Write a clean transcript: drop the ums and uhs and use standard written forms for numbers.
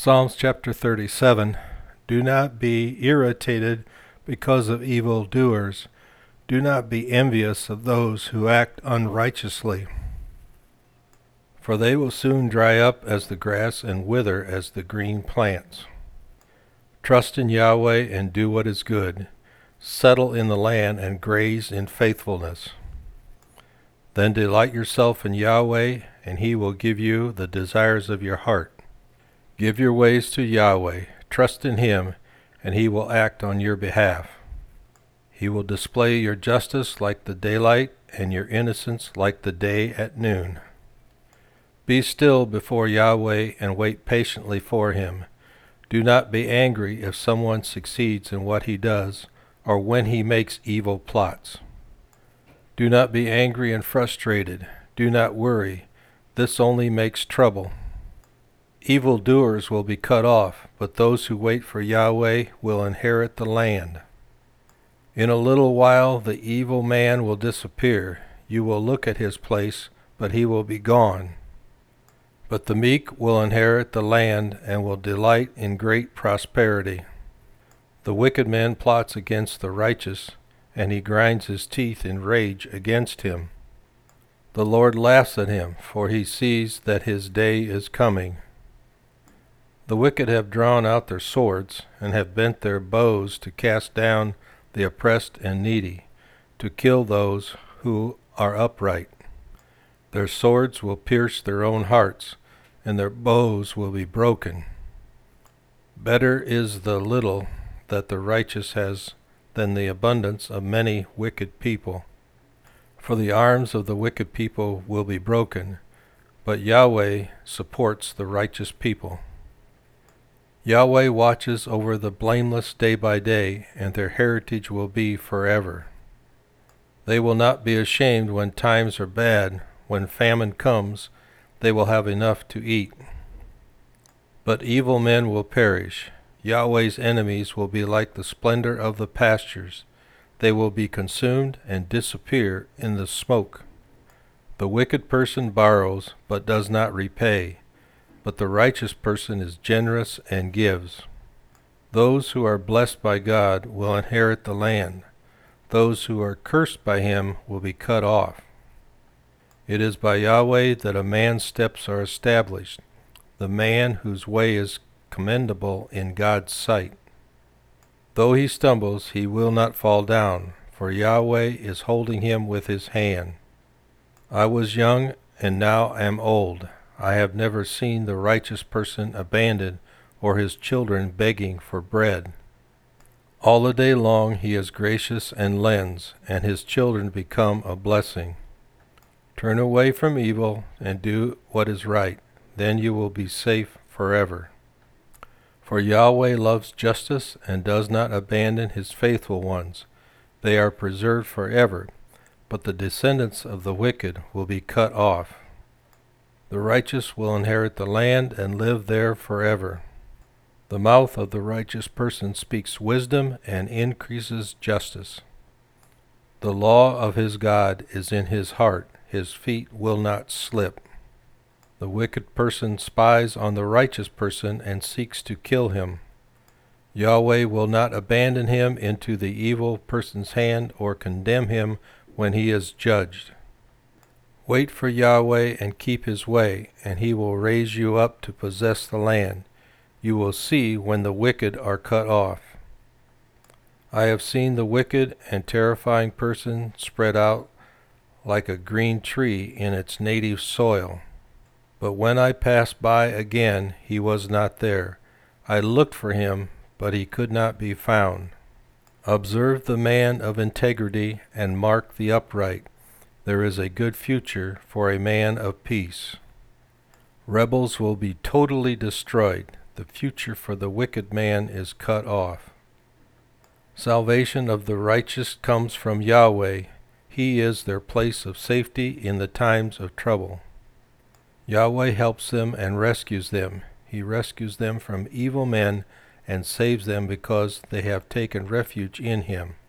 Psalms chapter 37. Do not be irritated because of evil doers. Do not be envious of those who act unrighteously, for they will soon dry up as the grass and wither as the green plants. Trust in Yahweh and do what is good. Settle in the land and graze in faithfulness. Then delight yourself in Yahweh, and he will give you the desires of your heart. Give your ways to Yahweh, trust in him, and he will act on your behalf. He will display your justice like the daylight, and your innocence like the day at noon. Be still before Yahweh and wait patiently for him. Do not be angry if someone succeeds in what he does, or when he makes evil plots. Do not be angry and frustrated. Do not worry. This only makes trouble. Evil doers will be cut off, but those who wait for Yahweh will inherit the land. In a little while the evil man will disappear. You will look at his place, but he will be gone. But the meek will inherit the land and will delight in great prosperity. The wicked man plots against the righteous, and he grinds his teeth in rage against him. The Lord laughs at him, for he sees that his day is coming. The wicked have drawn out their swords, and have bent their bows to cast down the oppressed and needy, to kill those who are upright. Their swords will pierce their own hearts, and their bows will be broken. Better is the little that the righteous has than the abundance of many wicked people. For the arms of the wicked people will be broken, but Yahweh supports the righteous people. Yahweh watches over the blameless day by day, and their heritage will be forever. They will not be ashamed when times are bad. When famine comes, they will have enough to eat. But evil men will perish. Yahweh's enemies will be like the splendor of the pastures. They will be consumed and disappear in the smoke. The wicked person borrows, but does not repay. But the righteous person is generous and gives. Those who are blessed by God will inherit the land. Those who are cursed by him will be cut off. It is by Yahweh that a man's steps are established, the man whose way is commendable in God's sight. Though he stumbles, he will not fall down, for Yahweh is holding him with his hand. I was young, and now am old. I have never seen the righteous person abandoned, or his children begging for bread. All the day long he is gracious and lends, and his children become a blessing. Turn away from evil and do what is right, then you will be safe forever. For Yahweh loves justice and does not abandon his faithful ones. They are preserved forever, but the descendants of the wicked will be cut off. The righteous will inherit the land and live there forever. The mouth of the righteous person speaks wisdom and increases justice. The law of his God is in his heart. His feet will not slip. The wicked person spies on the righteous person and seeks to kill him. Yahweh will not abandon him into the evil person's hand or condemn him when he is judged. Wait for Yahweh and keep his way, and he will raise you up to possess the land. You will see when the wicked are cut off. I have seen the wicked and terrifying person spread out like a green tree in its native soil. But when I passed by again, he was not there. I looked for him, but he could not be found. Observe the man of integrity and mark the upright. There is a good future for a man of peace. Rebels will be totally destroyed. The future for the wicked man is cut off. Salvation of the righteous comes from Yahweh. He is their place of safety in the times of trouble. Yahweh helps them and rescues them. He rescues them from evil men and saves them because they have taken refuge in him.